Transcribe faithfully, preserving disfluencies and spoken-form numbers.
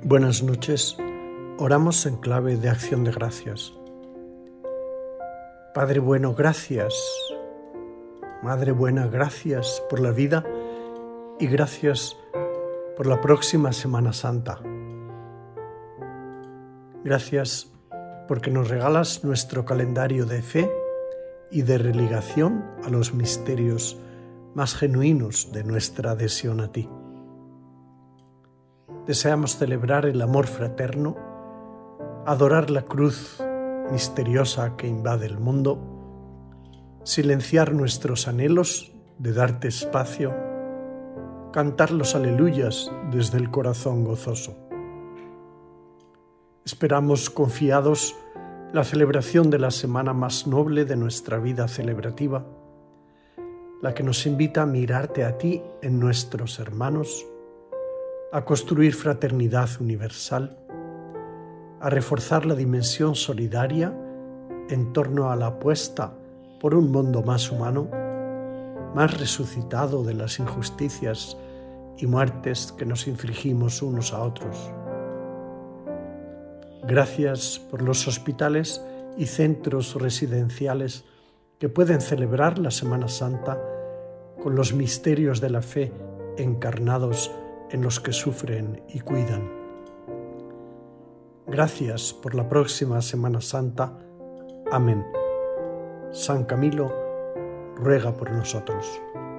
Buenas noches, oramos en clave de acción de gracias. Padre bueno, gracias. Madre buena, gracias por la vida y gracias por la próxima Semana Santa. Gracias porque nos regalas nuestro calendario de fe y de religación a los misterios más genuinos de nuestra adhesión a ti. Deseamos celebrar el amor fraterno, adorar la cruz misteriosa que invade el mundo, silenciar nuestros anhelos de darte espacio, cantar los aleluyas desde el corazón gozoso. Esperamos confiados la celebración de la semana más noble de nuestra vida celebrativa, la que nos invita a mirarte a ti en nuestros hermanos, a construir fraternidad universal, a reforzar la dimensión solidaria en torno a la apuesta por un mundo más humano, más resucitado de las injusticias y muertes que nos infligimos unos a otros. Gracias por los hospitales y centros residenciales que pueden celebrar la Semana Santa con los misterios de la fe encarnados en los que sufren y cuidan. Gracias por la próxima Semana Santa. Amén. San Camilo, ruega por nosotros.